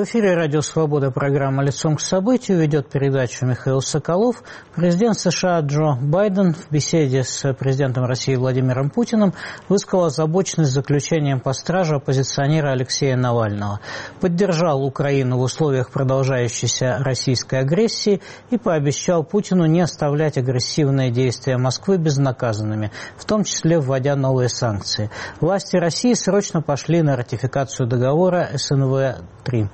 В эфире «Радио Свобода», программа «Лицом к событию», ведет передачу Михаил Соколов. Президент США Джо Байден в беседе с президентом России Владимиром Путиным высказал озабоченность заключением под стражу оппозиционера Алексея Навального. Поддержал Украину в условиях продолжающейся российской агрессии и пообещал Путину не оставлять агрессивные действия Москвы безнаказанными, в том числе вводя новые санкции. Власти России срочно пошли на ратификацию договора СНВ-3.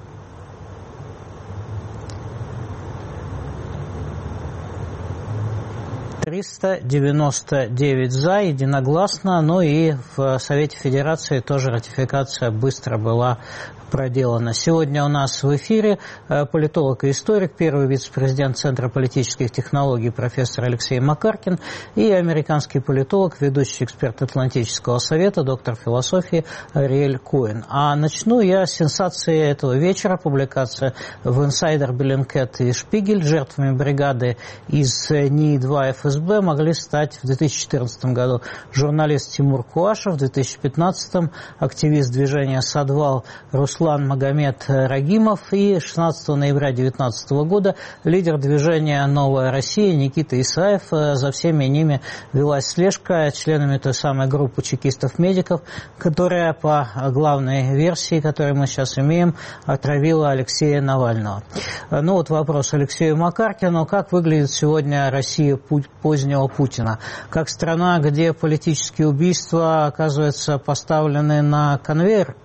399 за, единогласно, но и в Совете Федерации тоже ратификация быстро была проделана. Сегодня у нас в эфире политолог и историк, первый вице-президент Центра политических технологий профессор Алексей Макаркин и американский политолог, ведущий эксперт Атлантического совета, доктор философии Ариэль Коэн. А начну я с сенсации этого вечера. Публикация в Insider, Bellingcat и Шпигель. Жертвами бригады из НИИ-2 ФСБ могли стать в 2014 году журналист Тимур Куашев, в 2015 активист движения «Садвал» Руслан Магомед Рагимов и 16 ноября 2019 года лидер движения «Новая Россия» Никита Исаев. За всеми ними велась слежка членами той самой группы чекистов-медиков, которая, по главной версии, которую мы сейчас имеем, отравила Алексея Навального. Ну вот вопрос Алексею Макаркину. Как выглядит сегодня Россия позднего Путина? Как страна, где политические убийства, оказывается, поставлены на конвейер?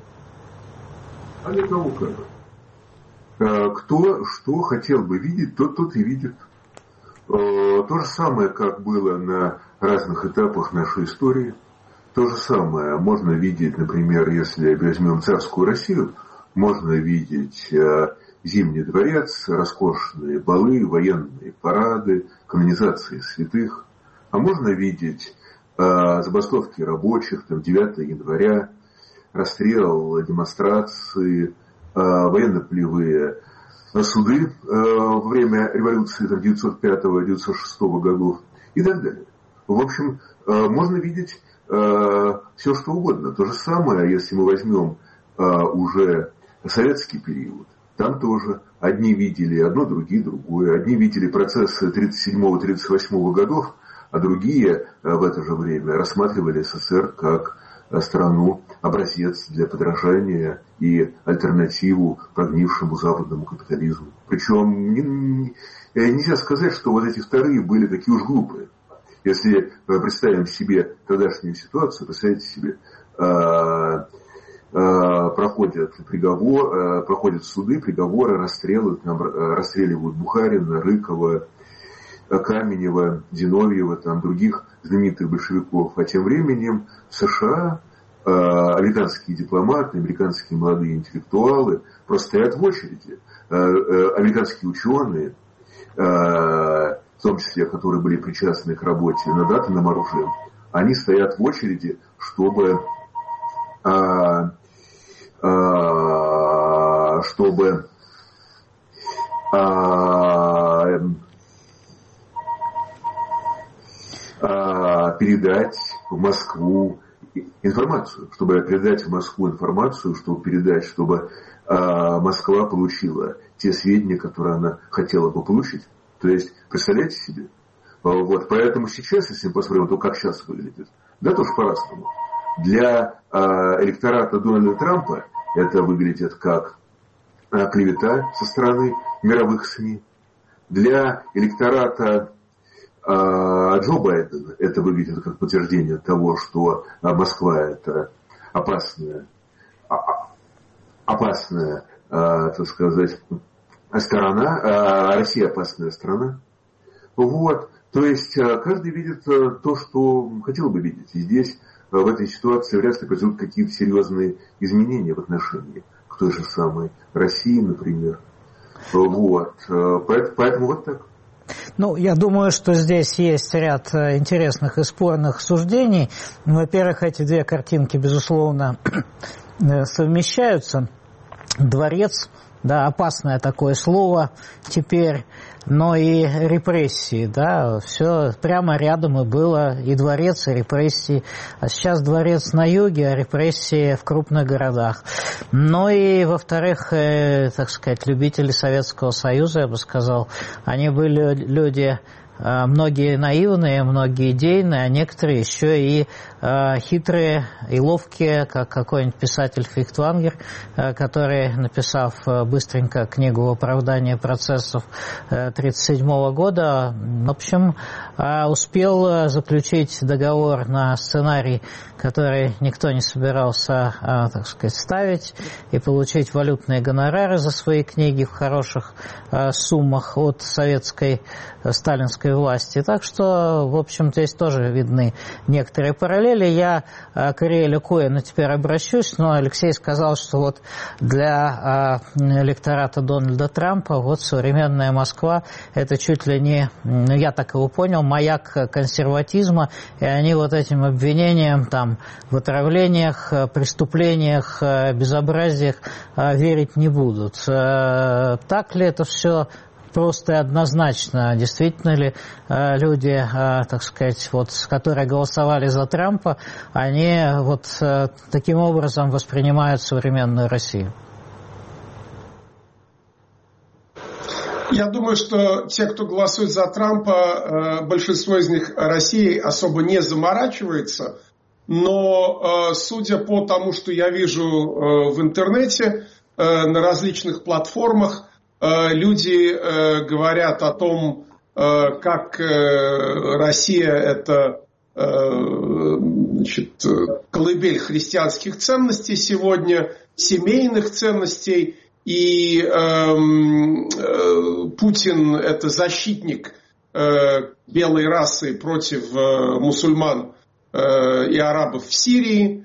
А для кого как? Кто что хотел бы видеть, тот и видит. То же самое, как было на разных этапах нашей истории. То же самое можно видеть, например, если возьмем царскую Россию, можно видеть Зимний дворец, роскошные балы, военные парады, канонизации святых. А можно видеть забастовки рабочих, 9 января, расстрел, демонстрации, военно-полевые суды во время революции 1905-1906 годов и так далее. В общем, можно видеть все, что угодно. То же самое, если мы возьмем уже советский период. Там тоже одни видели одно, другие другое. Одни видели процессы 1937-1938 годов, а другие в это же время рассматривали СССР как страну, образец для подражания и альтернативу прогнившему западному капитализму. Причем нельзя сказать, что вот эти вторые были такие уж глупые. Если представим себе тогдашнюю ситуацию, представьте себе, проходят суды, приговоры, расстрелы, расстреливают Бухарина, Рыкова, Каменева, Зиновьева, других знаменитых большевиков. А тем временем в США американские дипломаты, американские молодые интеллектуалы просто стоят в очереди. Американские ученые, в том числе, которые были причастны к работе над атомным оружием, они стоят в очереди, чтобы передать в Москву информацию, чтобы Москва получила те сведения, которые она хотела бы получить. То есть, представляете себе? Вот, поэтому сейчас, если мы посмотрим, то как сейчас выглядит, да, тоже по-разному. Для электората Дональда Трампа это выглядит как клевета со стороны мировых СМИ. Для электората Джо Байдена это выглядит как подтверждение того, что Москва это опасная, так сказать, сторона, а Россия опасная страна. Вот. То есть каждый видит то, что хотел бы видеть. И здесь в этой ситуации вряд ли произойдут какие-то серьезные изменения в отношении к той же самой России, например. Вот. Поэтому вот так. Ну, я думаю, что здесь есть ряд интересных и спорных суждений. Во-первых, эти две картинки, безусловно, совмещаются. Дворец да, опасное такое слово теперь, но и репрессии, да, все прямо рядом и было, и дворец, и репрессии. А сейчас дворец на юге, а репрессии в крупных городах. Ну и, во-вторых, так сказать, любители Советского Союза, я бы сказал, они были люди... Многие наивные, многие идейные, а некоторые еще и хитрые и ловкие, как какой-нибудь писатель Фихтвангер, который, написав быстренько книгу «Оправдание процессов» 1937 года, в общем, успел заключить договор на сценарий, который никто не собирался, так сказать, ставить, и получить валютные гонорары за свои книги в хороших суммах от советской, сталинской власти. Так что, в общем-то, здесь тоже видны некоторые параллели. Я к Ариэлю Коэну теперь обращусь, но Алексей сказал, что вот для электората Дональда Трампа вот современная Москва – это чуть ли не, ну, я так его понял, маяк консерватизма, и они вот этим обвинениям там в отравлениях, преступлениях, безобразиях верить не будут. Так ли это все просто и однозначно? Действительно ли люди, так сказать, вот, которые голосовали за Трампа, они вот таким образом воспринимают современную Россию? Я думаю, что те, кто голосует за Трампа, большинство из них Россией особо не заморачивается, но судя по тому, что я вижу в интернете, на различных платформах, люди говорят о том, как Россия – это, значит, колыбель христианских ценностей сегодня, семейных ценностей, и Путин – это защитник белой расы против мусульман и арабов в Сирии,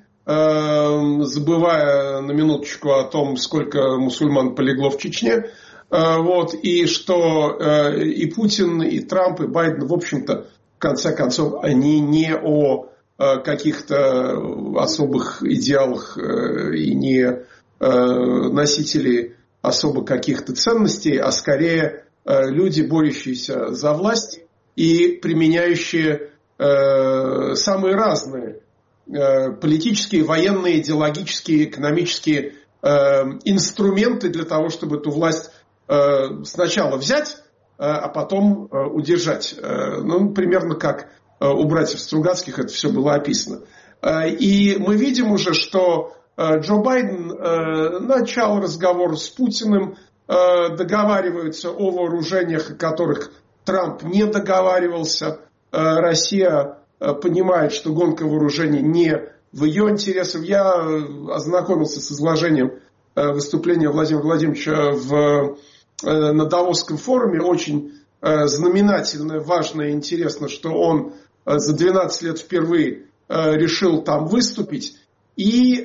забывая на минуточку о том, сколько мусульман полегло в Чечне. Вот, и что и Путин, и Трамп, и Байден, в общем-то, в конце концов, они не о каких-то особых идеалах и не носители особо каких-то ценностей, а скорее люди, борющиеся за власть и применяющие самые разные политические, военные, идеологические, экономические инструменты для того, чтобы эту власть сначала взять, а потом удержать. Ну, примерно как у братьев Стругацких это все было описано. И мы видим уже, что Джо Байден начал разговор с Путиным, договариваются о вооружениях, о которых Трамп не договаривался. Россия понимает, что гонка вооружений не в ее интересах. Я ознакомился с изложением выступления Владимира Владимировича на Давосском форуме. Очень знаменательно, важно и интересно, что он за 12 лет впервые решил там выступить. И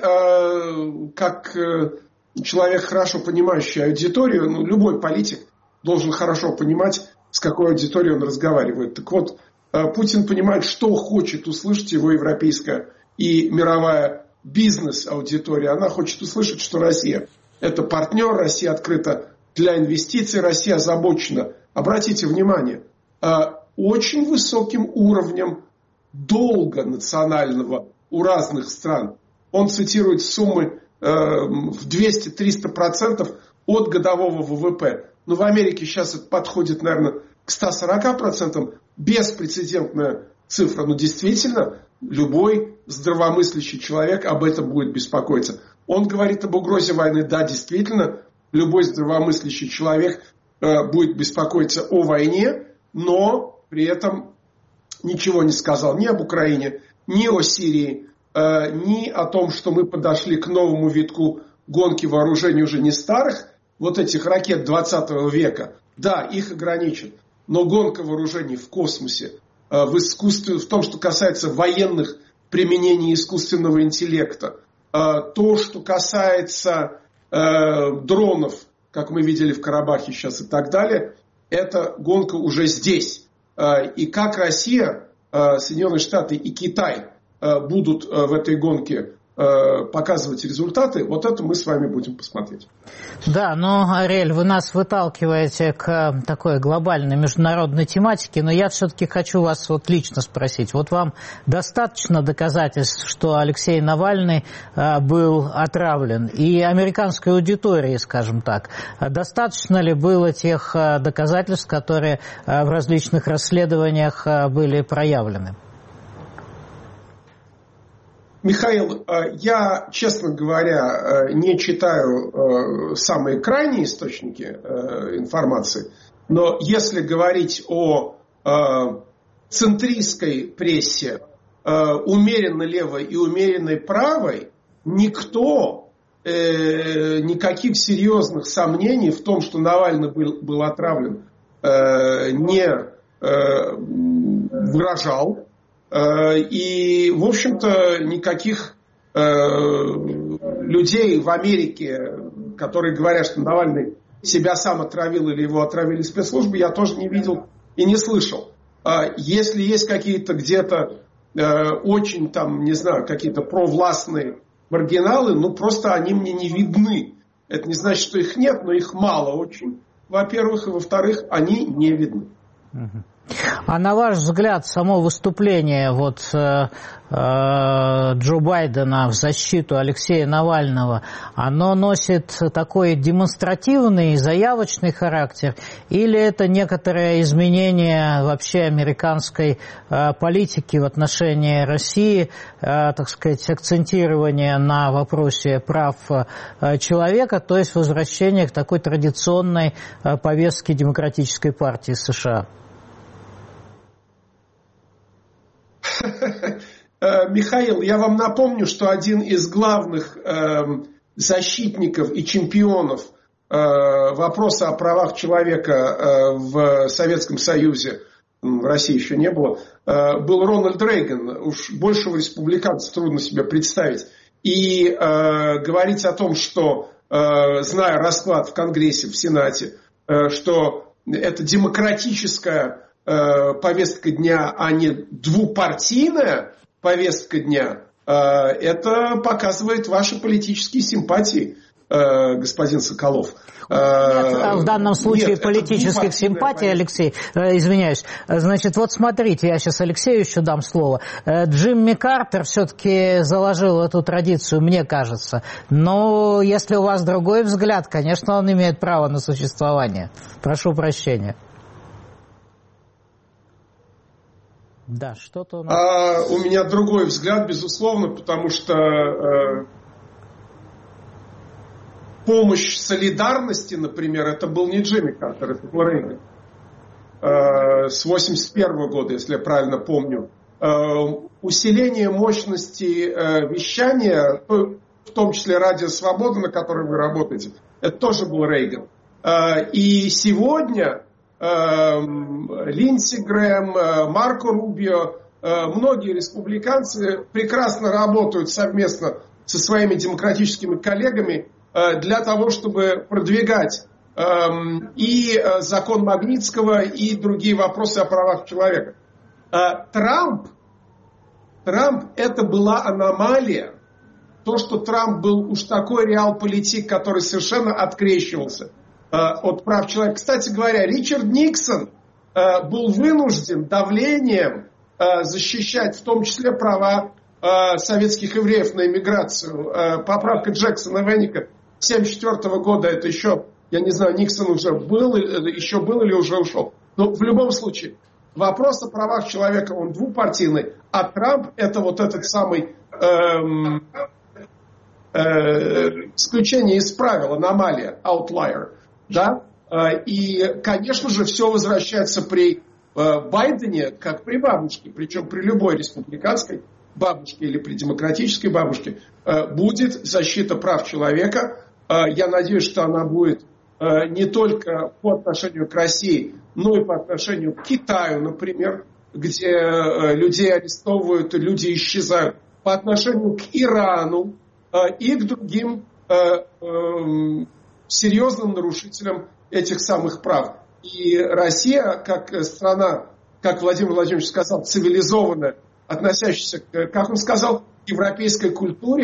как человек, хорошо понимающий аудиторию, ну, любой политик должен хорошо понимать, с какой аудиторией он разговаривает. Так вот, Путин понимает, что хочет услышать его европейская и мировая бизнес-аудитория. Она хочет услышать, что Россия – это партнер, Россия открыта для инвестиций, Россия озабочена, обратите внимание, очень высоким уровнем долга национального у разных стран. Он цитирует суммы в 200-300% от годового ВВП. Но в Америке сейчас это подходит, наверное, к 140%. Беспрецедентная цифра. Но действительно, любой здравомыслящий человек об этом будет беспокоиться. Он говорит об угрозе войны. Да, действительно, любой здравомыслящий человек будет беспокоиться о войне, но при этом ничего не сказал ни об Украине, ни о Сирии, ни о том, что мы подошли к новому витку гонки вооружений уже не старых, вот этих ракет 20 века. Да, их ограничат, но гонка вооружений в космосе, в искусстве, в том, что касается военных применений искусственного интеллекта, то, что касается дронов, как мы видели в Карабахе сейчас и так далее, эта гонка уже здесь. И как Россия, Соединенные Штаты и Китай будут в этой гонке показывать результаты, вот это мы с вами будем посмотреть. Да, но, Ариэль, вы нас выталкиваете к такой глобальной международной тематике, но я все-таки хочу вас вот лично спросить. Вот вам достаточно доказательств, что Алексей Навальный был отравлен? И американской аудитории, скажем так, достаточно ли было тех доказательств, которые в различных расследованиях были проявлены? Михаил, я, честно говоря, не читаю самые крайние источники информации, но если говорить о центристской прессе, умеренно левой и умеренно правой, никто никаких серьезных сомнений в том, что Навальный был отравлен, не выражал. И, в общем-то, никаких людей в Америке, которые говорят, что Навальный себя сам отравил или его отравили спецслужбы, я тоже не видел и не слышал. Если есть какие-то где-то очень, там, не знаю, какие-то провластные маргиналы, ну, просто они мне не видны. Это не значит, что их нет, но их мало очень, во-первых, и во-вторых, они не видны. А на ваш взгляд, само выступление Джо Байдена в защиту Алексея Навального, оно носит такой демонстративный, заявочный характер, или это некоторое изменение вообще американской политики в отношении России, так сказать, акцентирование на вопросе прав человека, то есть возвращение к такой традиционной повестке Демократической партии США? Михаил, я вам напомню, что один из главных защитников и чемпионов вопроса о правах человека в Советском Союзе, в России еще не было, был Рональд Рейган. Уж большего республиканца трудно себе представить. И говорить о том, что, зная расклад в Конгрессе, в Сенате, что это демократическая повестка дня, а не двупартийная повестка дня, это показывает ваши политические симпатии, господин Соколов. Нет, в данном случае нет, политических симпатий, Алексей, извиняюсь. Значит, вот смотрите, я сейчас Алексею еще дам слово. Джимми Картер все-таки заложил эту традицию, мне кажется. Но если у вас другой взгляд, конечно, он имеет право на существование. Прошу прощения. Да, что-то у нас... У меня другой взгляд, безусловно, потому что помощь солидарности, например, это был не Джимми Картер, это был Рейган. С 1981 года, если я правильно помню. Усиление мощности вещания, в том числе Радио Свобода, на котором вы работаете, это тоже был Рейган. И сегодня... Линдси Грэм, Марко Рубио, многие республиканцы прекрасно работают совместно со своими демократическими коллегами для того, чтобы продвигать и закон Магнитского, и другие вопросы о правах человека. Трамп это была аномалия. То, что Трамп был уж такой реал-политик, который совершенно открещивался от прав человека. Кстати говоря, Ричард Никсон был вынужден давлением защищать в том числе права советских евреев на эмиграцию. Поправка Джексона Веника 1974 года, это еще, я не знаю, Никсон уже был, еще был или уже ушел. Но в любом случае, вопрос о правах человека, он двупартийный, а Трамп это вот этот самый исключение из правил, аномалия, outlier. Да? И, конечно же, все возвращается при Байдене, как при бабушке, причем при любой республиканской бабушке или при демократической бабушке, будет защита прав человека. Я надеюсь, что она будет не только по отношению к России, но и по отношению к Китаю, например, где людей арестовывают и люди исчезают, по отношению к Ирану и к другим серьезным нарушителям этих самых прав. И Россия, как страна, как Владимир Владимирович сказал, цивилизованная, относящаяся, как он сказал, к европейской культуре,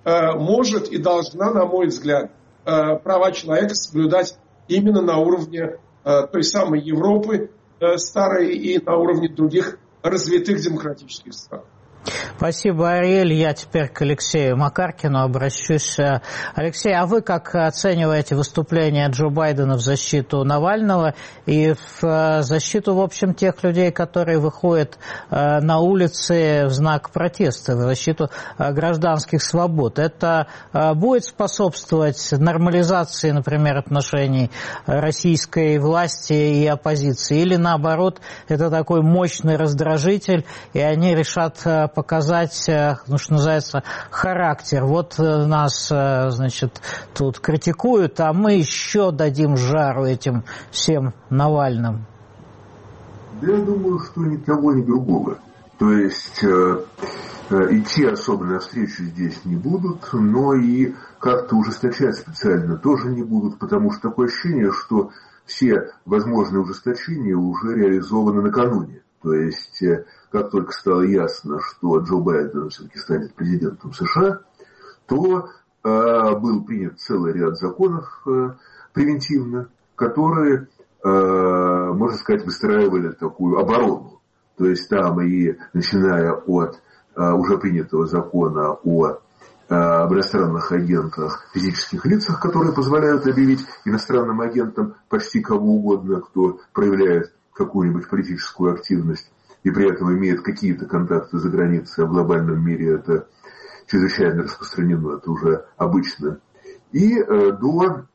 может и должна, на мой взгляд, права человека соблюдать именно на уровне той самой Европы старой и на уровне других развитых демократических стран. Спасибо, Ариэль. Я теперь к Алексею Макаркину обращусь. Алексей, а вы как оцениваете выступление Джо Байдена в защиту Навального и в защиту, в общем, тех людей, которые выходят на улицы в знак протеста, в защиту гражданских свобод? Это будет способствовать нормализации, например, отношений российской власти и оппозиции? Или, наоборот, это такой мощный раздражитель, и они решат показать, ну, что называется, характер. Вот нас, значит, тут критикуют, а мы еще дадим жару этим всем Навальным. Да я думаю, что ни того, ни другого. То есть идти особо навстречу здесь не будут, но и как-то ужесточать специально тоже не будут, потому что такое ощущение, что все возможные ужесточения уже реализованы накануне. То есть, как только стало ясно, что Джо Байден все-таки станет президентом США, то был принят целый ряд законов превентивно, которые, можно сказать, выстраивали такую оборону. То есть там и начиная от уже принятого закона об иностранных агентах, физических лицах, которые позволяют объявить иностранным агентам почти кого угодно, кто проявляет какую-нибудь политическую активность и при этом имеет какие-то контакты за границей, а в глобальном мире это чрезвычайно распространено, это уже обычно. И до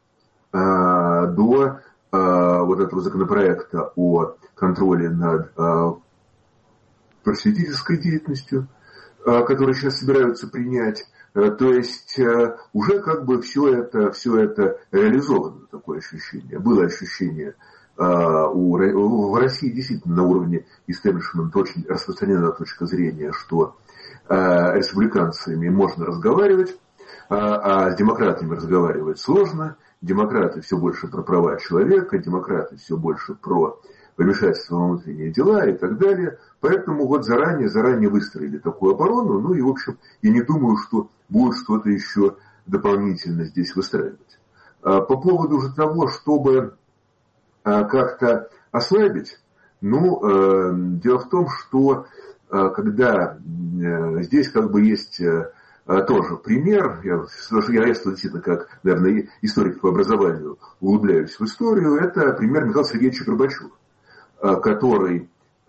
вот этого законопроекта о контроле над просветительской деятельностью, который сейчас собираются принять. То есть уже как бы все это реализовано, такое ощущение. Было ощущение в России действительно на уровне истеблишмента очень распространена точка зрения, что с республиканцами можно разговаривать, а с демократами разговаривать сложно. Демократы все больше про права человека, демократы все больше про вмешательство во внутренние дела и так далее. Поэтому вот заранее выстроили такую оборону. Ну и, в общем, я не думаю, что будет что-то еще дополнительно здесь выстраивать. По поводу же того, чтобы как-то ослабить, дело в том, что когда здесь как бы есть тоже пример, я действительно как, наверное, историк по образованию углубляюсь в историю, это пример Михаила Сергеевича Горбачева, который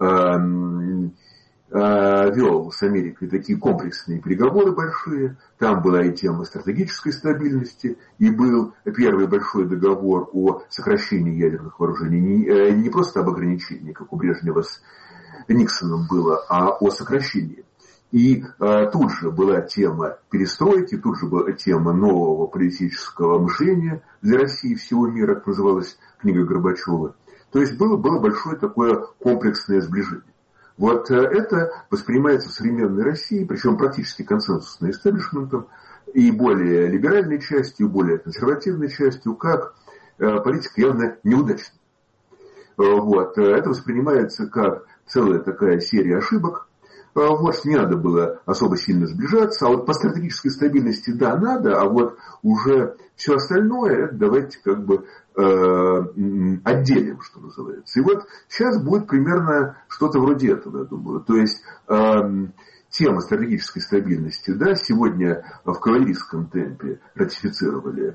вел с Америкой такие комплексные переговоры большие. Там была и тема стратегической стабильности, и был первый большой договор о сокращении ядерных вооружений. Не просто об ограничении, как у Брежнева с Никсоном было, а о сокращении. И тут же была тема перестройки, тут же была тема нового политического мышления для России и всего мира, как называлась книга Горбачева. То есть было большое такое комплексное сближение. Вот это воспринимается в современной России, причем практически консенсусным истеблишментом, и более либеральной частью, и более консервативной частью, как политика явно неудачная. Вот. Это воспринимается как целая такая серия ошибок. Вот, не надо было особо сильно сближаться, а вот по стратегической стабильности, да, надо, а вот уже все остальное, это давайте как бы отделим, что называется. И вот сейчас будет примерно что-то вроде этого, я думаю. То есть тема стратегической стабильности, да, сегодня в кавалерийском темпе ратифицировали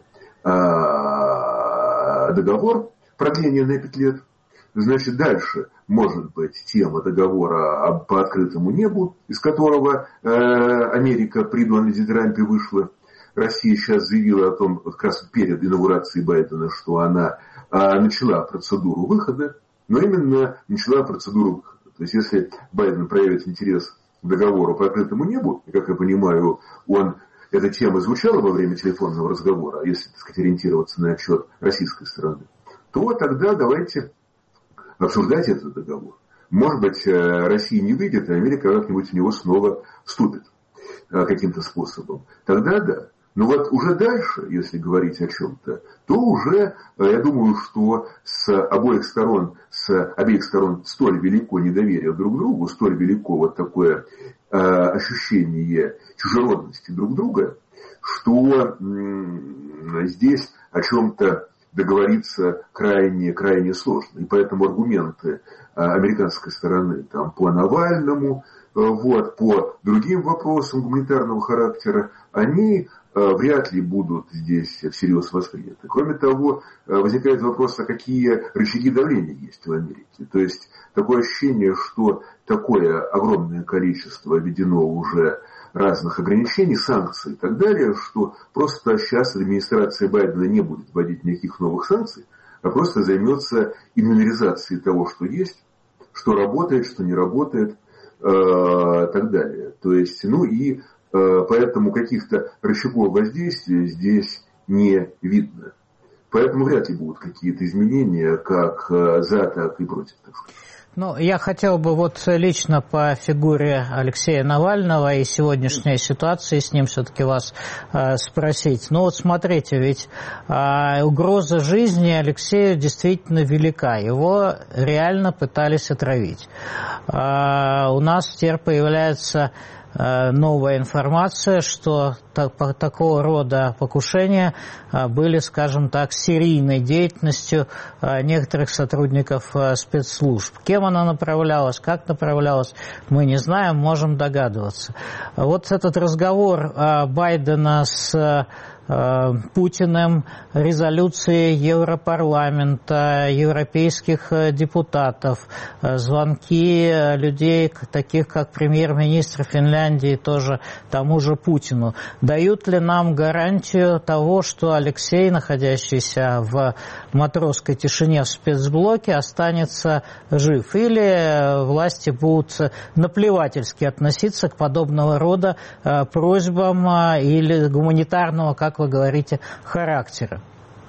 договор, продление на 5 лет. Значит, дальше может быть тема договора по открытому небу, из которого Америка при Дональде Трампе вышла. Россия сейчас заявила о том, как раз перед инаугурацией Байдена, что она начала процедуру выхода, но именно начала процедуру выхода. То есть, если Байден проявит интерес к договору по открытому небу, и, как я понимаю, эта тема звучала во время телефонного разговора, если, так сказать, ориентироваться на отчет российской стороны, то тогда давайте обсуждать этот договор. Может быть, Россия не выйдет, а Америка как-нибудь в него снова вступит каким-то способом. Тогда да. Но вот уже дальше, если говорить о чем-то, то уже, я думаю, что с обеих сторон столь велико недоверие друг к другу, столь велико вот такое ощущение чужеродности друг друга, что здесь о чем-то договориться крайне, крайне сложно. И поэтому аргументы американской стороны там, по Навальному, вот, по другим вопросам гуманитарного характера, они вряд ли будут здесь всерьез восприняты. Кроме того, возникает вопрос, а какие рычаги давления есть в Америке. То есть такое ощущение, что такое огромное количество введено уже разных ограничений, санкций и так далее, что просто сейчас администрация Байдена не будет вводить никаких новых санкций, а просто займется инвентаризацией того, что есть, что работает, что не работает, и так далее. То есть, поэтому каких-то рычагов воздействия здесь не видно. Поэтому вряд ли будут какие-то изменения как за, так и против. Я хотел бы вот лично по фигуре Алексея Навального и сегодняшней ситуации с ним все-таки вас спросить. Смотрите, ведь угроза жизни Алексею действительно велика. Его реально пытались отравить. У нас теперь появляется новая информация, что такого рода покушения были, скажем так, серийной деятельностью некоторых сотрудников спецслужб. Кем она направлялась, как направлялась, мы не знаем, можем догадываться. Вот этот разговор Байдена с Путиным, резолюции Европарламента, европейских депутатов, звонки людей, таких как премьер-министр Финляндии, тоже тому же Путину, дают ли нам гарантию того, что Алексей, находящийся в матросской тишине в спецблоке, останется жив? Или власти будут наплевательски относиться к подобного рода просьбам или гуманитарного, как вы говорите, характера?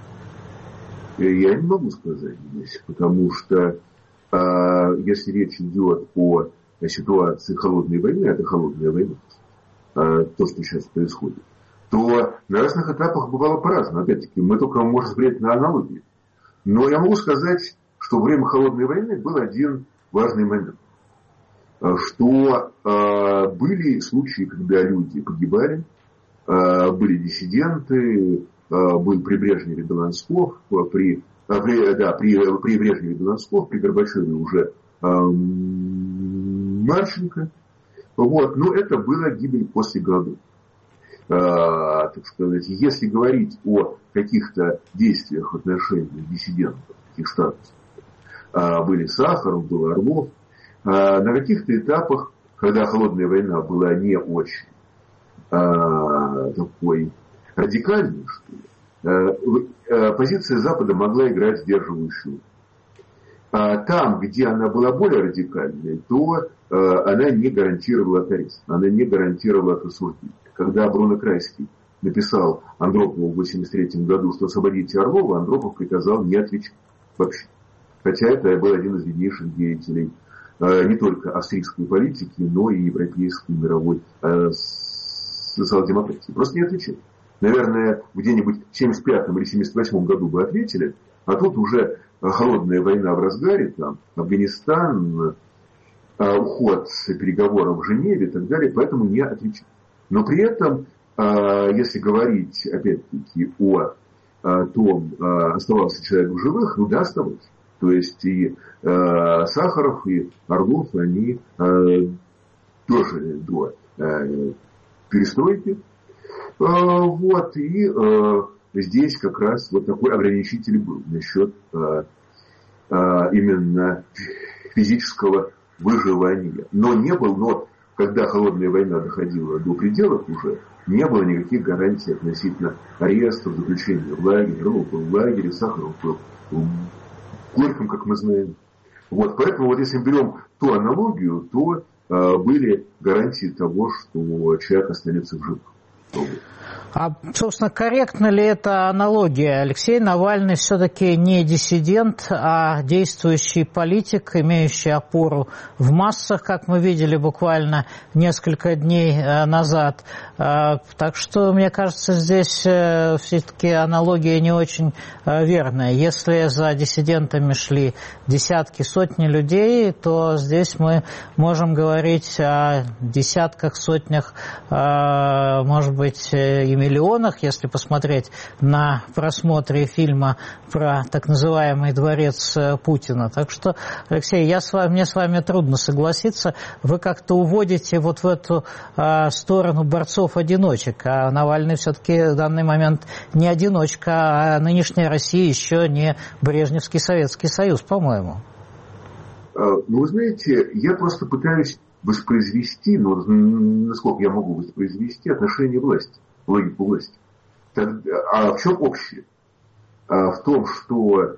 Я не могу сказать здесь, потому что если речь идет о ситуации холодной войны, это холодная война, то, что сейчас происходит, то на разных этапах бывало по-разному. Опять-таки, мы только можем смотреть на аналогии. Но я могу сказать, что во время холодной войны был один важный момент. Что были случаи, когда люди погибали, были диссиденты, был при Брежневе Белансков, при Брежневе Белансков, при Горбачеве уже Марченко. Вот. Но это была гибель после голодовки. Так сказать, если говорить о каких-то действиях в отношении диссидентов, таких статусов, были Сахаров, был Орлов, на каких-то этапах, когда холодная война была не очень такой радикальной, что ли, позиция Запада могла играть сдерживающую. Там, где она была более радикальной, то она не гарантировала арест, она не гарантировала осуждение. Когда Бруно Крайский написал Андропову в 1983 году, что освободите Орлова, Андропов приказал не отвечать вообще. Хотя это был один из виднейших деятелей не только австрийской политики, но и европейской мировой социал-демократии. Просто не отвечали. Наверное, где-нибудь в 1975 или 1978 году бы ответили, а тут уже холодная война в разгаре, там, Афганистан, уход с переговоров в Женеве и так далее, поэтому не отвечали. Но при этом, если говорить, опять-таки, о том, оставался человек в живых, да, оставался. То есть и Сахаров, и Орлов, они дожили до перестройки. Вот, и здесь как раз вот такой ограничитель был насчет именно физического выживания. Но когда холодная война доходила до пределов уже, не было никаких гарантий относительно арестов, заключения в лагере. Орлов был в лагере, Сахаров был в Горьком, как мы знаем. Вот, поэтому вот если мы берем ту аналогию, то были гарантии того, что человек останется в живых. А, собственно, корректна ли эта аналогия? Алексей Навальный все-таки не диссидент, а действующий политик, имеющий опору в массах, как мы видели буквально несколько дней назад. Так что, мне кажется, здесь все-таки аналогия не очень верная. Если за диссидентами шли десятки, сотни людей, то здесь мы можем говорить о десятках, сотнях, может быть, и миллионах, если посмотреть на просмотре фильма про так называемый дворец Путина. Так что, Алексей, мне с вами трудно согласиться. Вы как-то уводите вот в эту сторону борцов-одиночек, а Навальный все-таки в данный момент не одиночка, а нынешняя Россия еще не Брежневский Советский Союз, по-моему. Ну, вы знаете, я просто пытаюсь воспроизвести, насколько я могу воспроизвести отношение власти. Логику власти. А в чем общее? В том, что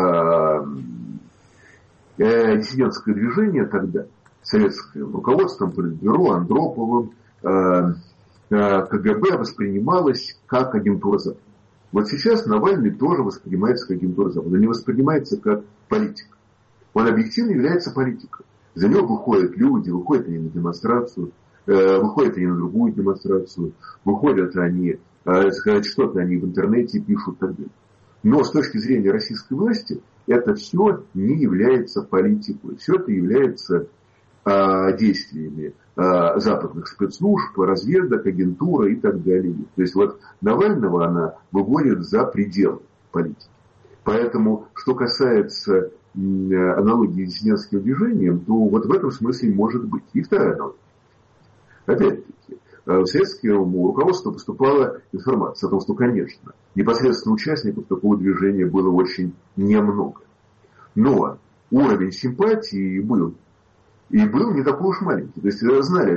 диссидентское движение тогда, советское, руководством Политбюро, Андроповым, КГБ воспринималось как агентура Запада. Вот сейчас Навальный тоже воспринимается как агентура Запада, не воспринимается как политик. Он объективно является политиком. За него выходят люди, выходят они на демонстрацию, выходят они на другую демонстрацию, выходят они, что-то они в интернете пишут и так далее. Но с точки зрения российской власти это все не является политикой. Все это является действиями западных спецслужб, разведок, агентуры и так далее. То есть вот Навального она выводит за пределы политики. Поэтому, что касается аналогии с диссидентским движением, то вот в этом смысле может быть. И вторая аналогия. Опять-таки, в советскому руководству поступала информация о том, что, конечно, непосредственно участников такого движения было очень немного. Но уровень симпатии был. И был не такой уж маленький. То есть знали,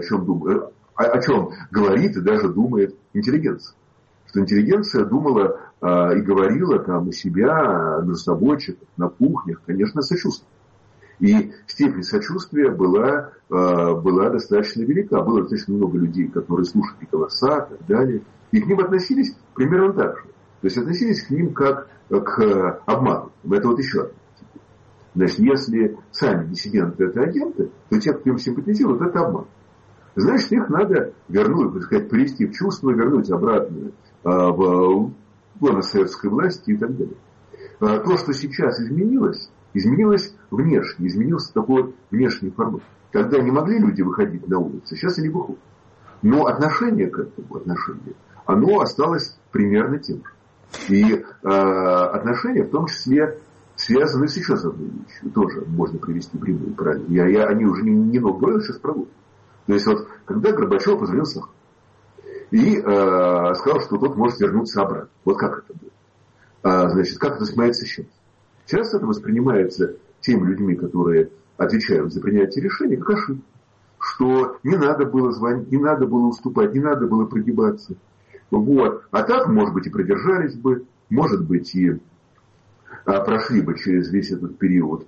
о чем говорит и даже думает интеллигенция. Что интеллигенция думала и говорила там у себя, на разработчиках, на кухнях, конечно, сочувствие. И степень сочувствия была достаточно велика. Было достаточно много людей, которые слушали голоса и так далее. И к ним относились примерно так же. То есть относились к ним как к обману. Это вот еще одно. Значит, если сами диссиденты это агенты, то те, кто им симпатизирует, это обман. Значит, их надо вернуть, так сказать, привести в чувство, вернуть обратно в лоно советской власти и так далее. То, что сейчас изменилось внешне, изменился такой внешний формат. Когда не могли люди выходить на улицу, сейчас они выходят. Но отношение к этому, оно осталось примерно тем же. И отношения в том числе связаны с еще одной вещью. Тоже можно привести прямую, правильно. Они уже немного говорили, сейчас про год. То есть вот, когда Горбачев позвонил Сахарову и сказал, что тот может вернуться обратно. Вот как это было? Значит, как это воспринимается сейчас? Сейчас это воспринимается теми людьми, которые отвечают за принятие решений, как ошибка. Что не надо было звонить, не надо было уступать, не надо было прогибаться. Вот. А так, может быть, и продержались бы, может быть, и прошли бы через весь этот период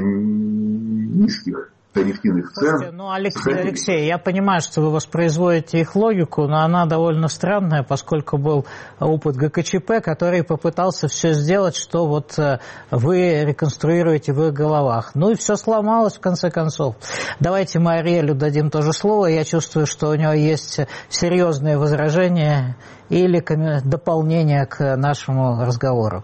низких нефтяных цен. Слушайте, ну, Алексей, я понимаю, что вы воспроизводите их логику, но она довольно странная, поскольку был опыт ГКЧП, который попытался все сделать, что вот вы реконструируете в их головах. Ну и все сломалось в конце концов. Давайте мы Ариэлю дадим тоже слово. Я чувствую, что у него есть серьезные возражения или дополнения к нашему разговору.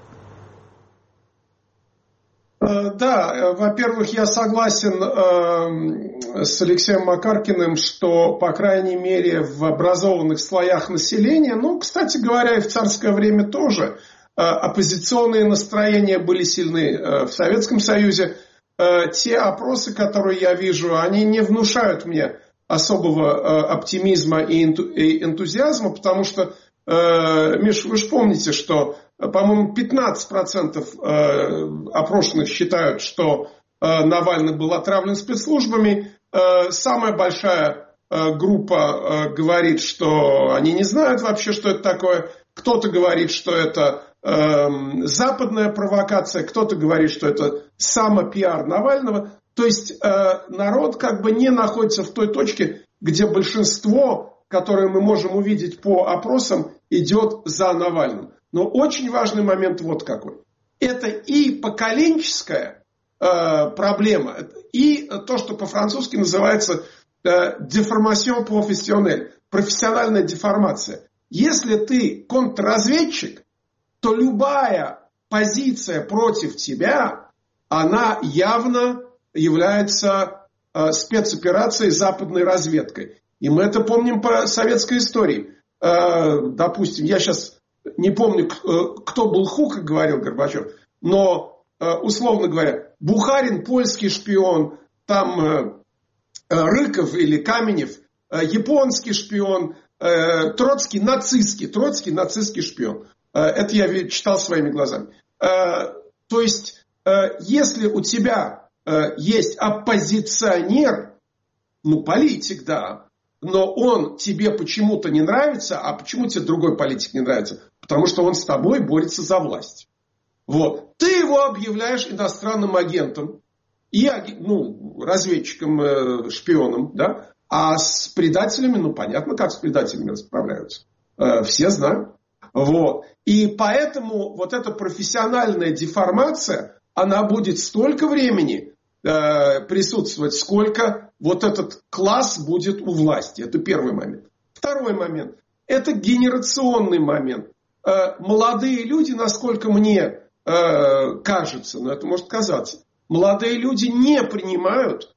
Да, во-первых, я согласен с Алексеем Макаркиным, что, по крайней мере, в образованных слоях населения, ну, кстати говоря, и в царское время тоже, оппозиционные настроения были сильны в Советском Союзе. Те опросы, которые я вижу, они не внушают мне особого оптимизма и энтузиазма, потому что, Миш, вы же помните, что, по-моему, 15% опрошенных считают, что Навальный был отравлен спецслужбами. Самая большая группа говорит, что они не знают вообще, что это такое. Кто-то говорит, что это западная провокация, кто-то говорит, что это самопиар Навального. То есть народ как бы не находится в той точке, где большинство которое мы можем увидеть по опросам, идет за Навальным. Но очень важный момент вот какой. Это и поколенческая проблема, и то, что по-французски называется деформация профессиональ, профессиональная деформация. Если ты контрразведчик, то любая позиция против тебя, она явно является спецоперацией западной разведкой. И мы это помним по советской истории. Допустим, я сейчас не помню, кто был ху, как говорил Горбачев, но, условно говоря, Бухарин польский шпион, там Рыков или Каменев японский шпион, Троцкий нацистский шпион. Это я читал своими глазами. То есть, если у тебя есть оппозиционер, ну, политик, да, но он тебе почему-то не нравится, а почему тебе другой политик не нравится? Потому что он с тобой борется за власть. Вот. Ты его объявляешь иностранным агентом и разведчиком, шпионом, да? А с предателями, ну, понятно, как с предателями расправляются. Все знают. Вот. И поэтому вот эта профессиональная деформация, она будет столько времени присутствовать, сколько вот этот класс будет у власти. Это первый момент. Второй момент. Это генерационный момент. Молодые люди, насколько мне кажется, но это может казаться, молодые люди не принимают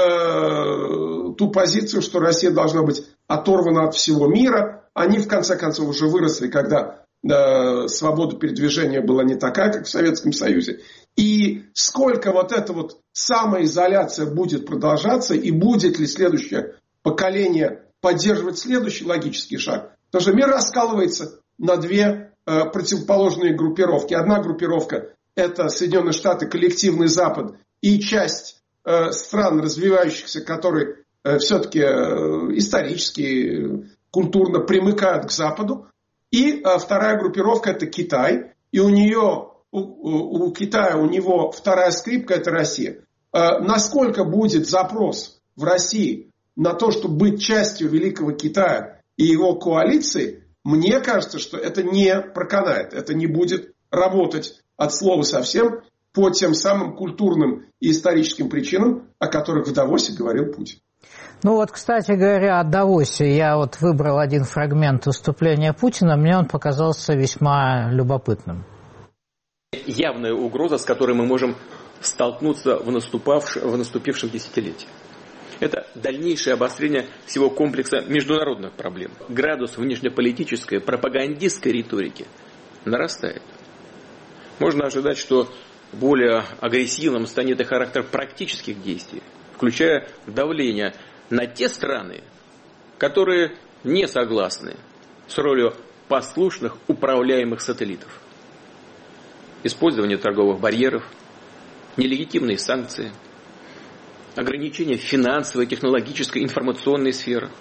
ту позицию, что Россия должна быть оторвана от всего мира. Они, в конце концов, уже выросли, когда свобода передвижения была не такая, как в Советском Союзе. И сколько вот эта вот самоизоляция будет продолжаться, и будет ли следующее поколение поддерживать следующий логический шаг. Потому что мир раскалывается на две противоположные группировки. Одна группировка – это Соединенные Штаты, коллективный Запад, и часть стран развивающихся, которые все-таки исторически, культурно примыкают к Западу. И вторая группировка – это Китай. И у Китая, у него вторая скрипка – это Россия. Насколько будет запрос в России на то, чтобы быть частью Великого Китая и его коалиции, мне кажется, что это не проканает. Это не будет работать от слова совсем по тем самым культурным и историческим причинам, о которых в Давосе говорил Путин. Ну вот, кстати говоря, о Давосе. Я вот выбрал один фрагмент выступления Путина. Мне он показался весьма любопытным. Явная угроза, с которой мы можем столкнуться в наступившем десятилетии. Это дальнейшее обострение всего комплекса международных проблем. Градус внешнеполитической, пропагандистской риторики нарастает. Можно ожидать, что более агрессивным станет и характер практических действий, включая давление на те страны, которые не согласны с ролью послушных управляемых сателлитов. Использование торговых барьеров, нелегитимные санкции, ограничения в финансовой, технологической, информационной сферах.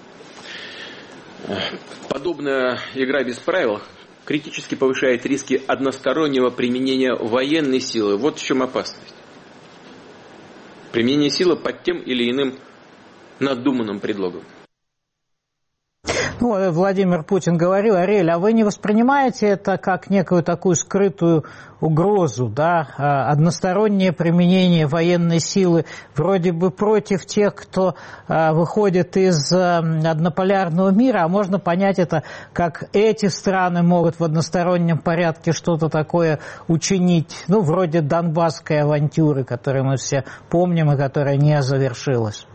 Подобная игра без правил критически повышает риски одностороннего применения военной силы. Вот в чем опасность. Применение силы под тем или иным надуманным предлогом. Ну, Владимир Путин говорил: Ариэль, а вы не воспринимаете это как некую такую скрытую угрозу, да, одностороннее применение военной силы вроде бы против тех, кто выходит из однополярного мира, а можно понять это, как эти страны могут в одностороннем порядке что-то такое учинить, ну, вроде донбасской авантюры, которую мы все помним и которая не завершилась.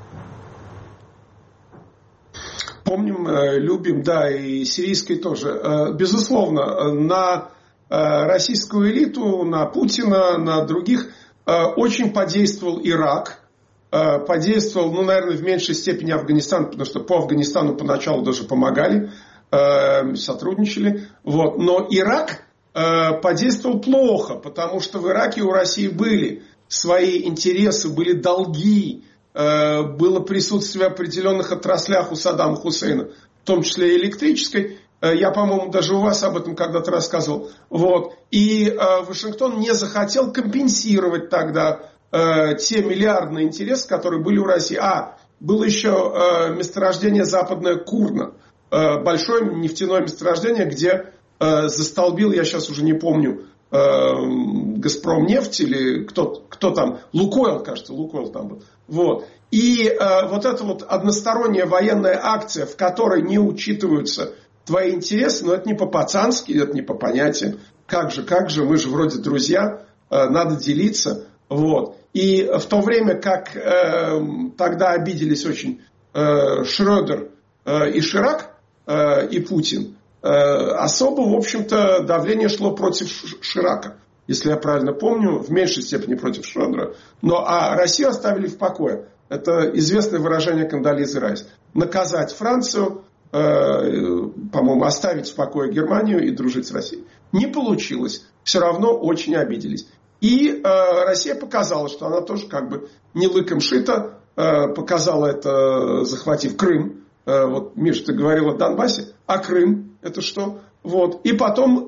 Помним, любим, да, и сирийской тоже. Безусловно, на российскую элиту, на Путина, на других очень подействовал Ирак. Подействовал, ну, наверное, в меньшей степени Афганистан, потому что по Афганистану поначалу даже помогали, сотрудничали. Вот. Но Ирак подействовал плохо, потому что в Ираке у России были свои интересы, были долги. Было присутствие в определенных отраслях у Саддама Хусейна, в том числе и электрической. Я, по-моему, даже у вас об этом когда-то рассказывал. Вот. И Вашингтон не захотел компенсировать тогда те миллиардные интересы, которые были у России. было еще месторождение Западная Курна. Большое нефтяное месторождение, где застолбил, я сейчас уже не помню, Газпромнефть или кто там, Лукойл, кажется, Лукойл там был. Вот. И вот эта вот односторонняя военная акция, в которой не учитываются твои интересы, но это не по-пацански, это не по понятиям. Как же, мы же вроде друзья, надо делиться. Вот. И в то время как тогда обиделись очень Шрёдер и Ширак и Путин, особо, в общем-то, давление шло против Ширака, если я правильно помню, в меньшей степени против Шрёдера. А Россию оставили в покое. Это известное выражение Кондолизы Райс. Наказать Францию, по-моему, оставить в покое Германию и дружить с Россией. Не получилось. Все равно очень обиделись. И Россия показала, что она тоже как бы не лыком шита. Показала это, захватив Крым. Вот, Миш, ты говорил о Донбассе. А Крым это что? Вот. И потом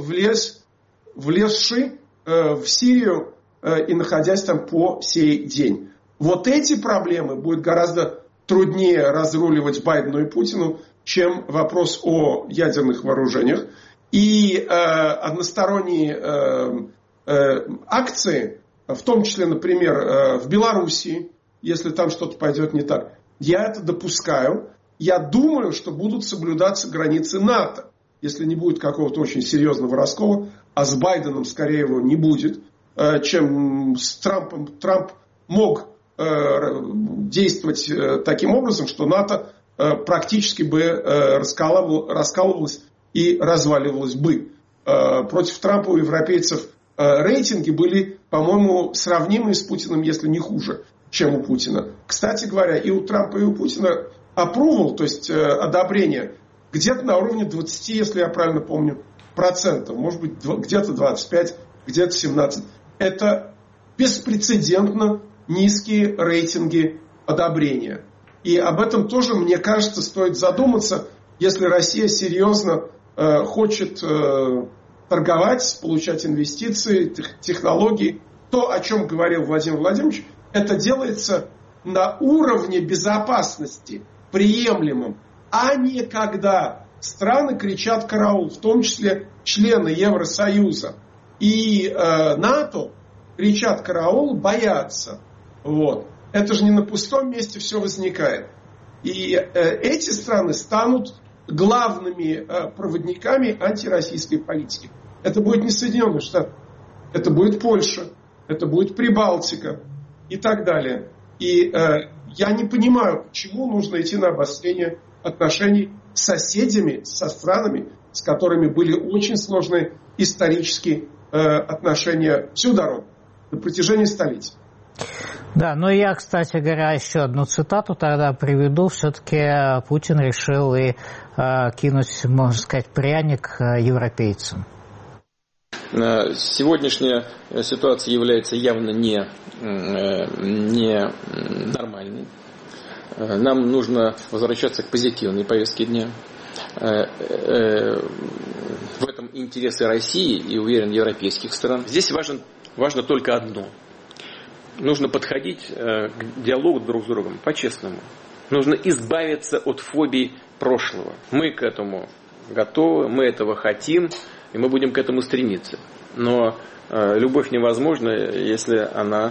влезши в Сирию и находясь там по сей день. Вот эти проблемы будет гораздо труднее разруливать Байдену и Путину, чем вопрос о ядерных вооружениях. И односторонние акции, в том числе, например, в Белоруссии, если там что-то пойдет не так, я это допускаю. Я думаю, что будут соблюдаться границы НАТО, если не будет какого-то очень серьезного раскола, а с Байденом, скорее, его не будет, чем с Трампом. Трамп мог действовать таким образом, что НАТО практически бы раскалывалось и разваливалось бы. Против Трампа у европейцев рейтинги были, по-моему, сравнимые с Путиным, если не хуже, чем у Путина. Кстати говоря, и у Трампа, и у Путина approval, то есть одобрение, где-то на уровне 20, если я правильно помню, процентов. Может быть, где-то 25, где-то 17. Это беспрецедентно низкие рейтинги одобрения. И об этом тоже, мне кажется, стоит задуматься, если Россия серьезно хочет торговать, получать инвестиции, технологии. То, о чем говорил Владимир Владимирович, это делается на уровне безопасности приемлемым, а не когда страны кричат «караул», в том числе члены Евросоюза и НАТО кричат «караул», боятся. Вот. Это же не на пустом месте все возникает. И эти страны станут главными проводниками антироссийской политики. Это будет не Соединенные Штаты, это будет Польша, это будет Прибалтика и так далее. И я не понимаю, почему нужно идти на обострение отношений с соседями, со странами, с которыми были очень сложные исторические отношения всю дорогу, на протяжении столетий. Да, но я, кстати говоря, еще одну цитату тогда приведу. Все-таки Путин решил и кинуть, можно сказать, пряник европейцам. Сегодняшняя ситуация является явно не нормальной. Нам нужно возвращаться к позитивной повестке дня. В этом интересы России и, уверен, европейских стран. Здесь важно только одно. Нужно подходить к диалогу друг с другом по-честному. Нужно избавиться от фобий прошлого. Мы к этому готовы, мы этого хотим, и мы будем к этому стремиться. Но любовь невозможна, если она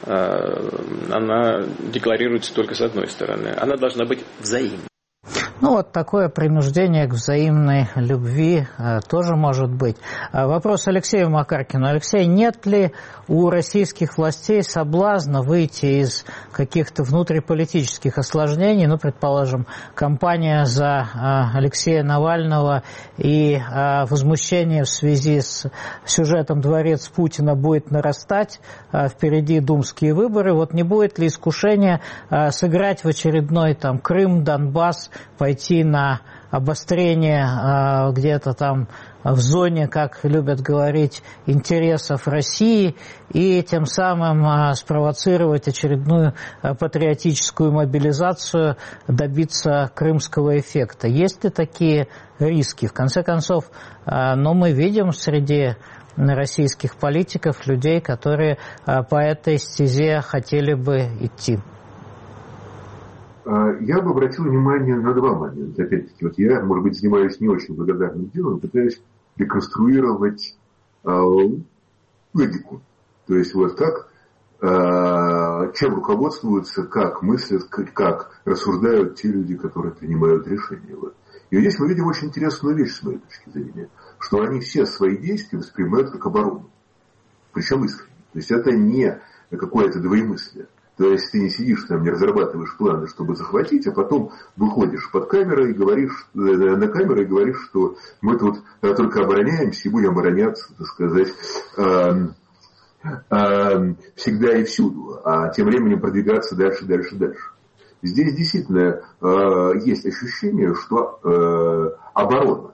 декларируется только с одной стороны. Она должна быть взаимной. Ну, вот такое принуждение к взаимной любви тоже может быть. Вопрос Алексею Макаркину. Алексей, нет ли у российских властей соблазна выйти из каких-то внутриполитических осложнений, ну, предположим, кампания за Алексея Навального и возмущение в связи с сюжетом «Дворец Путина» будет нарастать, впереди думские выборы. Вот не будет ли искушения сыграть в очередной там Крым, Донбасс, пойти на обострение где-то там в зоне, как любят говорить, интересов России, и тем самым спровоцировать очередную патриотическую мобилизацию, добиться крымского эффекта? Есть ли такие риски? В конце концов, мы видим среди российских политиков людей, которые по этой стезе хотели бы идти. Я бы обратил внимание на два момента. Опять-таки, вот я, может быть, занимаюсь не очень благодарным делом, пытаюсь реконструировать логику. То есть вот как, чем руководствуются, как мыслят, как рассуждают те люди, которые принимают решения. Вот. И здесь мы видим очень интересную вещь, с моей точки зрения, что они все свои действия воспринимают как оборону. Причем искренне. То есть это не какое-то двоемыслие. То есть ты не сидишь там, не разрабатываешь планы, чтобы захватить, а потом выходишь под камерой и говоришь, на камеру и говоришь, что мы тут только обороняемся и будем обороняться, так сказать, всегда и всюду, а тем временем продвигаться дальше. Здесь действительно есть ощущение, что оборона.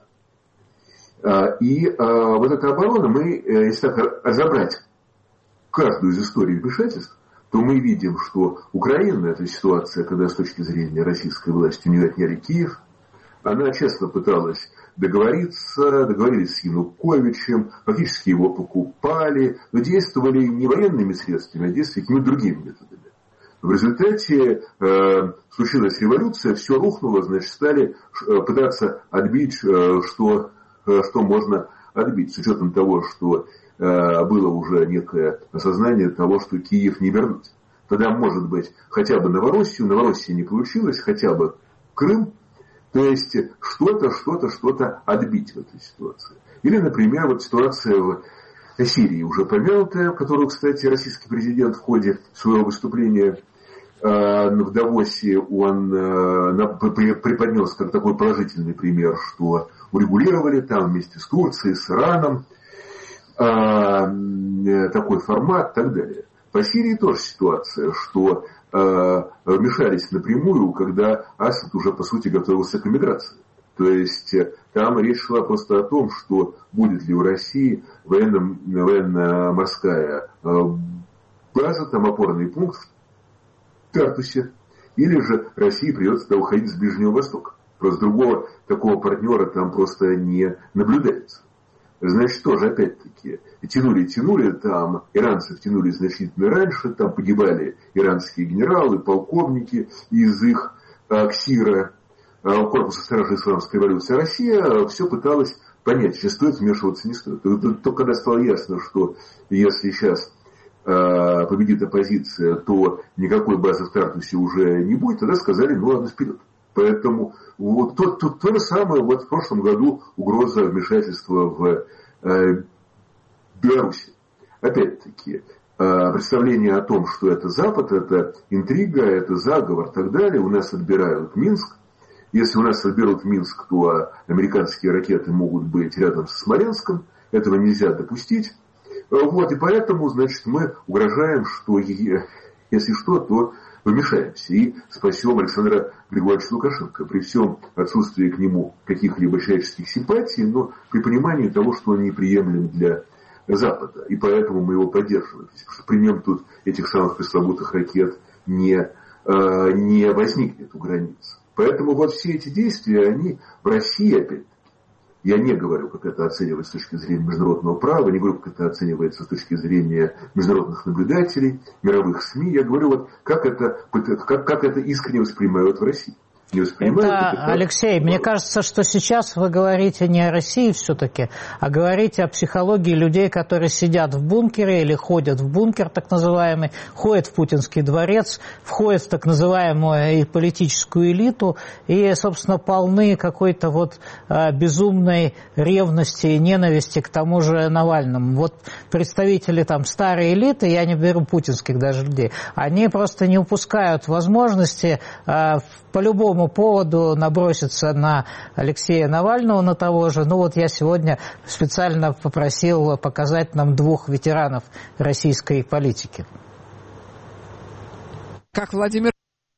И вот эта оборона, мы, если так разобрать каждую из историй вмешательств, то мы видим, что Украина, это ситуация, когда с точки зрения российской власти не отняли Киев, она честно пыталась договорились с Януковичем, фактически его покупали, но действовали не военными средствами, а действовали какими-то другими методами. В результате случилась революция, все рухнуло, значит, стали пытаться отбить, что можно отбить, с учетом того, что было уже некое осознание того, что Киев не вернуть. Тогда, может быть, хотя бы Новороссия не получилось, хотя бы Крым, то есть что-то отбить в этой ситуации. Или, например, вот ситуация в Сирии, уже помянутая, в которую, кстати, российский президент в ходе своего выступления в Давосе он преподнес как такой положительный пример, что урегулировали там вместе с Турцией, с Ираном такой формат и так далее. По Сирии тоже ситуация, что вмешались напрямую, когда Асад уже, по сути, готовился к эмиграции. То есть там речь шла просто о том, что будет ли у России военно-морская база, там опорный пункт в Тартусе, или же России придется туда уходить с Ближнего Востока. Просто другого такого партнера там просто не наблюдается. Значит, тоже, опять-таки, тянули, там иранцев тянули значительно раньше, там погибали иранские генералы, полковники из их КСИРа, корпуса стражей исламской революции. Россия все пыталась понять, что стоит вмешиваться, не стоит. Только когда стало ясно, что если сейчас победит оппозиция, то никакой базы в Тартусе уже не будет, тогда сказали, ну ладно, вперед. Поэтому вот то же самое вот в прошлом году угроза вмешательства в Беларуси. Опять-таки, представление о том, что это Запад, это интрига, это заговор и так далее, у нас отбирают Минск. Если у нас отберут Минск, то американские ракеты могут быть рядом с Смоленском. Этого нельзя допустить. Вот, и поэтому, значит, мы угрожаем, что если что, то вмешаемся и спасем Александра Григорьевича Лукашенко при всем отсутствии к нему каких-либо человеческих симпатий, но при понимании того, что он неприемлем для Запада. И поэтому мы его поддерживаем. Потому что при нем тут этих самых пресловутых ракет не возникнет у границ. Поэтому вот все эти действия, они в России опять. Я не говорю, как это оценивается с точки зрения международного права, не говорю, как это оценивается с точки зрения международных наблюдателей, мировых СМИ. Я говорю, вот, как это искренне воспринимают в России. Алексей, мне кажется, что сейчас вы говорите не о России все-таки, а говорите о психологии людей, которые сидят в бункере или ходят в бункер так называемый, ходят в Путинский дворец, входят в так называемую политическую элиту и, собственно, полны какой-то вот безумной ревности и ненависти к тому же Навальному. Вот представители там старой элиты, я не беру путинских даже людей, они просто не упускают возможности по любому поводу наброситься на Алексея Навального, на того же. Ну вот я сегодня специально попросил показать нам двух ветеранов российской политики. Как Владимир...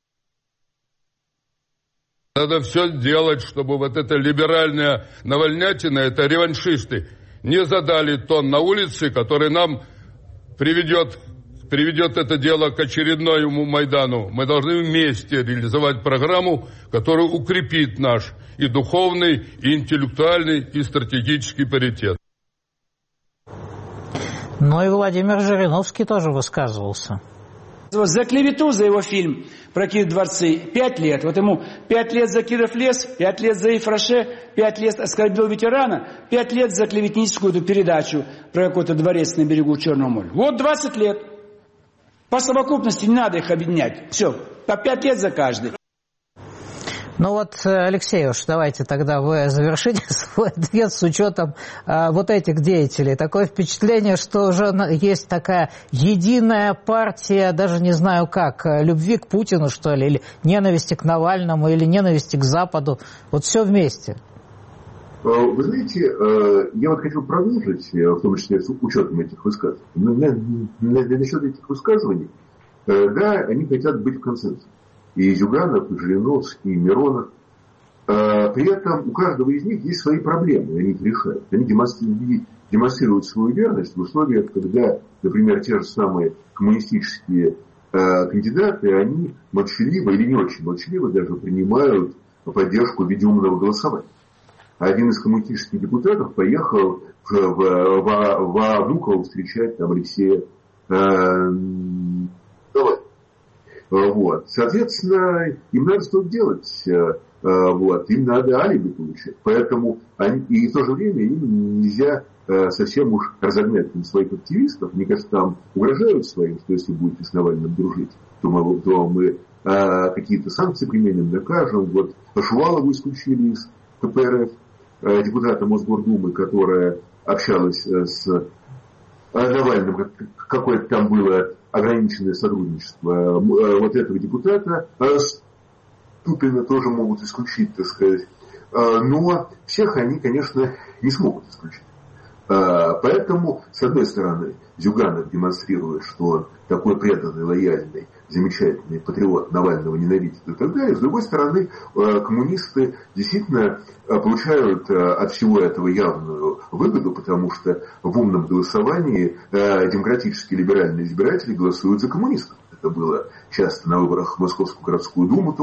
Надо все делать, чтобы вот эта либеральная навальнятина, это реваншисты, не задали тон на улице, который нам приведет это дело к очередному Майдану. Мы должны вместе реализовать программу, которая укрепит наш и духовный, и интеллектуальный, и стратегический паритет. Ну и Владимир Жириновский тоже высказывался. За клевету, за его фильм про Киев дворцы 5 лет. Вот ему 5 лет за Киров лес, 5 лет за Ефраше, 5 лет оскорбил ветерана, 5 лет за клеветническую эту передачу про какой-то дворец на берегу Черного моря. Вот 20 лет. По совокупности не надо их объединять. Все, по 5 лет за каждый. Ну вот, Алексей, уж давайте тогда вы завершите свой ответ с учетом вот этих деятелей. Такое впечатление, что уже есть такая единая партия, даже не знаю как, любви к Путину, что ли, или ненависти к Навальному, или ненависти к Западу. Вот все вместе. Вы знаете, я вот хотел продолжить, в том числе с учетом этих высказываний. Насчет этих высказываний, да, они хотят быть в консенсусе. И Зюганов, и Жириновский, и Миронов. При этом у каждого из них есть свои проблемы, и они их решают. Они демонстрируют свою верность в условиях, когда, например, те же самые коммунистические кандидаты, они молчаливо или не очень молчаливо даже принимают поддержку в виде умного голосования. Один из коммунистических депутатов поехал в Внуково встречать там Алексея Навального. Вот. Соответственно, им надо что-то делать. Вот. Им надо алиби получать. Поэтому и в то же время им нельзя совсем уж разогнать своих активистов. Мне кажется, там угрожают своим, что если будете с Навальным дружить, то мы какие-то санкции применим, накажем. Вот Шувалову исключили из КПРФ, депутата Мосгордумы, которая общалась с Навальным, какое-то там было ограниченное сотрудничество. Вот этого депутата Ступина тоже могут исключить, так сказать. Но всех они, конечно, не смогут исключить. Поэтому, с одной стороны, Зюганов демонстрирует, что он такой преданный, лояльный, замечательный патриот, Навального ненавидит и так далее. С другой стороны, коммунисты действительно получают от всего этого явную выгоду, потому что в умном голосовании демократические либеральные избиратели голосуют за коммунистов. Это было часто на выборах в Московскую городскую думу,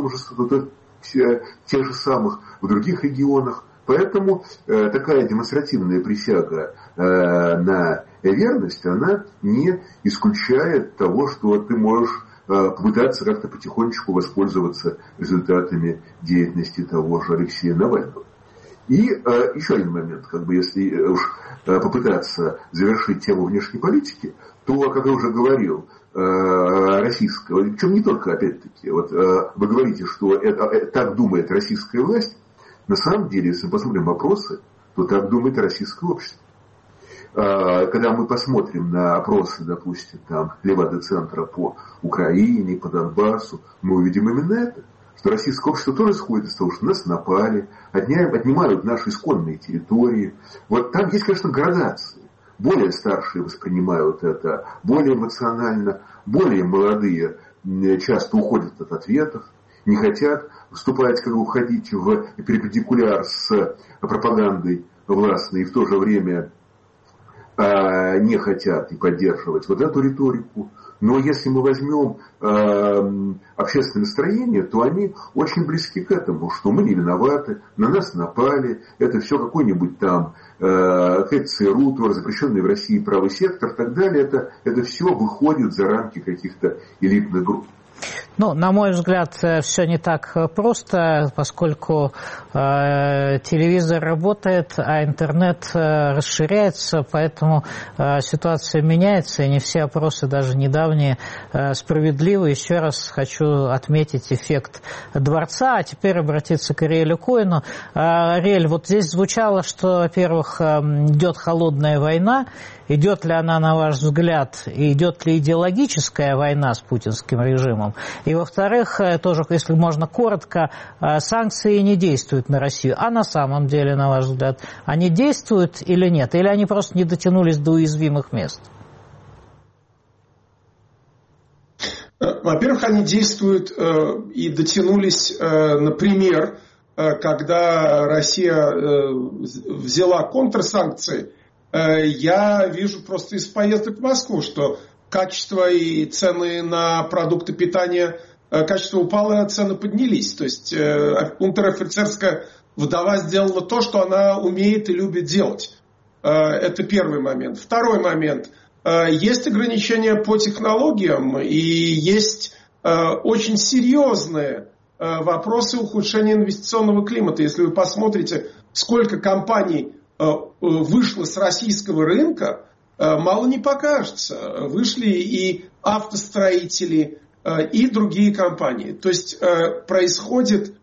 тех же самых, в других регионах. Поэтому такая демонстративная присяга на верность, она не исключает того, что ты можешь попытаться как-то потихонечку воспользоваться результатами деятельности того же Алексея Навального. И еще один момент, если уж попытаться завершить тему внешней политики, то, как я уже говорил, российская, причем не только, опять-таки, вот вы говорите, что так думает российская власть. На самом деле, если мы посмотрим опросы, то так думает российское общество. Когда мы посмотрим на опросы, допустим, там, Левада-центра по Украине, по Донбассу, мы увидим именно это. Что российское общество тоже исходит из того, что нас напали, отнимают наши исконные территории. Вот там есть, конечно, градации. Более старшие воспринимают это более эмоционально, более молодые часто уходят от ответов, не хотят вступать, уходить в перпендикуляр с пропагандой властной и в то же время не хотят и поддерживать вот эту риторику. Но если мы возьмем общественное настроение, то они очень близки к этому, что мы не виноваты, на нас напали, это все какой-нибудь там ЦРУ, запрещенный в России правый сектор и так далее. Это все выходит за рамки каких-то элитных групп. Ну, на мой взгляд, все не так просто, поскольку телевизор работает, а интернет расширяется, поэтому ситуация меняется, и не все опросы, даже недавние, справедливы. Еще раз хочу отметить эффект дворца, а теперь обратиться к Ариэлю Коэну. Ариэль, вот здесь звучало, что, во-первых, идет холодная война. Идет ли она, на ваш взгляд, и идет ли идеологическая война с путинским режимом? И, во-вторых, тоже, если можно коротко, санкции не действуют на Россию. А на самом деле, на ваш взгляд, они действуют или нет? Или они просто не дотянулись до уязвимых мест? Во-первых, они действуют и дотянулись, например, когда Россия взяла контрсанкции. Я вижу просто из поездок в Москву, что качество и цены на продукты питания, качество упало, а цены поднялись. То есть унтер-офицерская вдова сделала то, что она умеет и любит делать. Это первый момент. Второй момент. есть ограничения по технологиям и есть очень серьезные вопросы ухудшения инвестиционного климата. Если вы посмотрите, сколько компаний вышло с российского рынка, мало не покажется. Вышли и автостроители, и другие компании. То есть происходит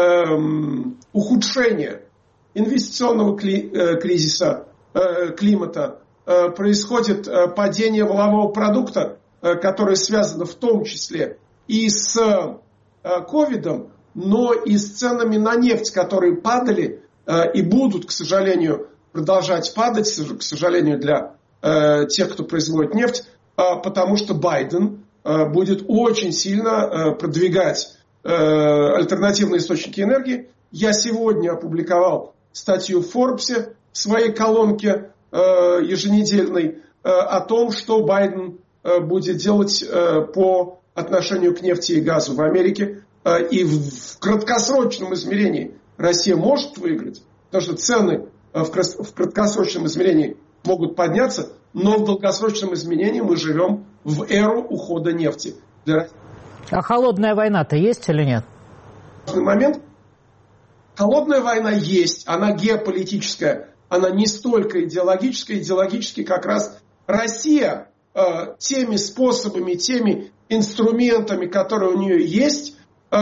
ухудшение инвестиционного кризиса, климата, происходит падение валового продукта, которое связано в том числе и с ковидом, но и с ценами на нефть, которые падали и будут, к сожалению, продолжать падать, к сожалению, для тех, кто производит нефть, потому что Байден будет очень сильно продвигать альтернативные источники энергии. Я сегодня опубликовал статью в Forbes в своей колонке еженедельной о том, что Байден будет делать по отношению к нефти и газу в Америке. И в краткосрочном измерении Россия может выиграть, потому что цены в краткосрочном измерении могут подняться, но в долгосрочном измерении мы живем в эру ухода нефти. А холодная война-то есть или нет? Момент. Холодная война есть, она геополитическая, она не столько идеологическая. Идеологически как раз Россия теми способами, теми инструментами, которые у нее есть,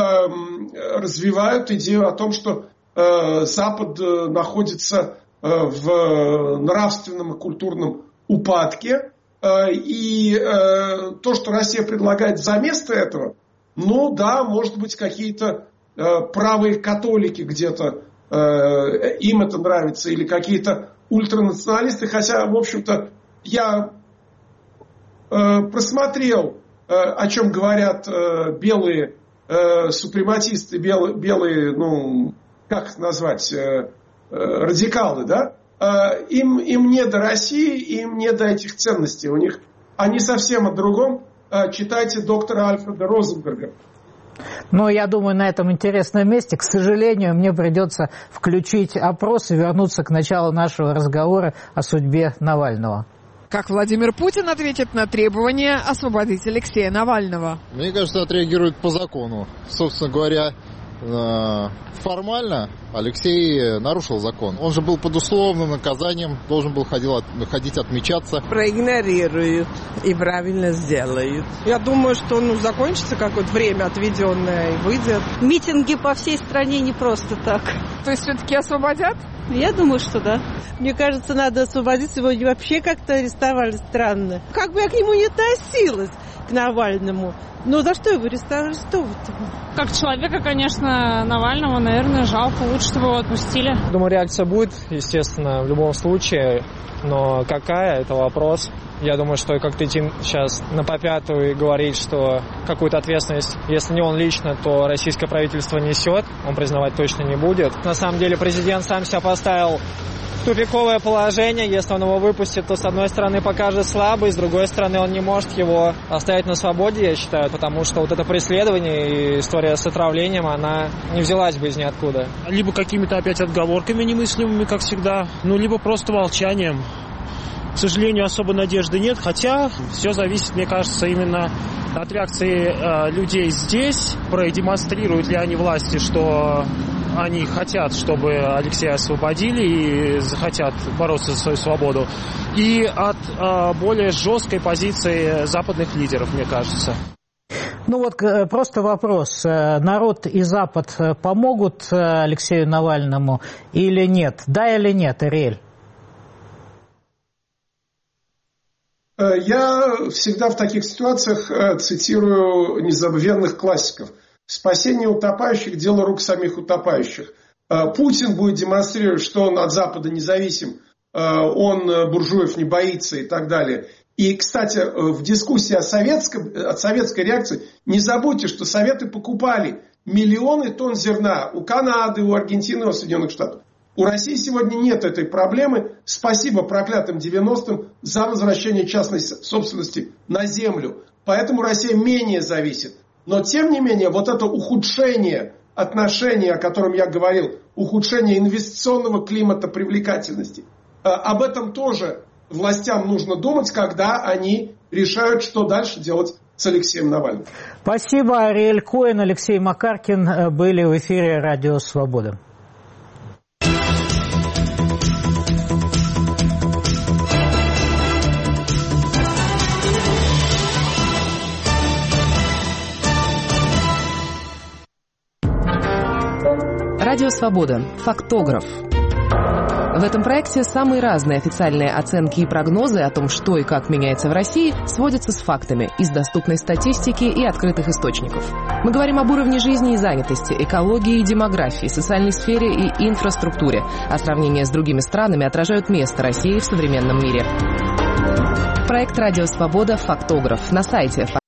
развивают идею о том, что Запад находится в нравственном и культурном упадке. И то, что Россия предлагает заместо этого, ну да, может быть, какие-то правые католики где-то, им это нравится, или какие-то ультранационалисты, хотя, в общем-то, я просмотрел, о чем говорят белые супрематисты, белые, ну, как их назвать, радикалы, да? Им не до России, им не до этих ценностей. У них они совсем о другом. Читайте доктора Альфреда Розенберга. Ну, я думаю, на этом интересном месте, к сожалению, мне придется включить опрос и вернуться к началу нашего разговора о судьбе Навального. Как Владимир Путин ответит на требование освободить Алексея Навального? Мне кажется, отреагирует по закону. Собственно говоря, формально Алексей нарушил закон. Он же был под условным наказанием, должен был ходить отмечаться. Проигнорируют и правильно сделают. Я думаю, что закончится какое-то время отведенное и выйдет. Митинги по всей стране не просто так. То есть все-таки освободят? Я думаю, что да. Мне кажется, надо освободить его. Вообще как-то арестовали странно. Как бы я к нему не относилась, к Навальному. Но за что его арестовывать-то? Как человека, конечно, Навального, наверное, жалко. Лучше, чтобы его отпустили. Думаю, реакция будет, естественно, в любом случае. Но какая, это вопрос. Я думаю, что как-то идти сейчас на попятую и говорить, что какую-то ответственность, если не он лично, то российское правительство несет, он признавать точно не будет. На самом деле президент сам себя поставил в тупиковое положение. Если он его выпустит, то с одной стороны покажет слабый, с другой стороны он не может его оставить на свободе, я считаю, потому что вот это преследование и история с отравлением, она не взялась бы из ниоткуда. Либо какими-то опять отговорками немыслимыми, как всегда, либо просто молчанием. К сожалению, особой надежды нет, хотя все зависит, мне кажется, именно от реакции людей здесь, продемонстрируют ли они власти, что они хотят, чтобы Алексея освободили и захотят бороться за свою свободу, и от более жесткой позиции западных лидеров, мне кажется. Ну вот просто вопрос. Народ и Запад помогут Алексею Навальному или нет? Да или нет, Ириэль? Я всегда в таких ситуациях цитирую незабвенных классиков. Спасение утопающих – дело рук самих утопающих. Путин будет демонстрировать, что он от Запада независим, он буржуев не боится и так далее. И, кстати, в дискуссии о советской реакции не забудьте, что Советы покупали миллионы тонн зерна у Канады, у Аргентины, у Соединенных Штатов. У России сегодня нет этой проблемы. Спасибо проклятым 90-м за возвращение частной собственности на землю. Поэтому Россия менее зависит. Но, тем не менее, вот это ухудшение отношений, о котором я говорил, ухудшение инвестиционного климата привлекательности, об этом тоже властям нужно думать, когда они решают, что дальше делать с Алексеем Навальным. Спасибо. Ариэль Коэн, Алексей Макаркин были в эфире «Радио Свобода». Радио Свобода. Фактограф. В этом проекте самые разные официальные оценки и прогнозы о том, что и как меняется в России, сводятся с фактами из доступной статистики и открытых источников. Мы говорим об уровне жизни и занятости, экологии и демографии, социальной сфере и инфраструктуре, а сравнения с другими странами отражают место России в современном мире. Проект «Радио Свобода. Фактограф» на сайте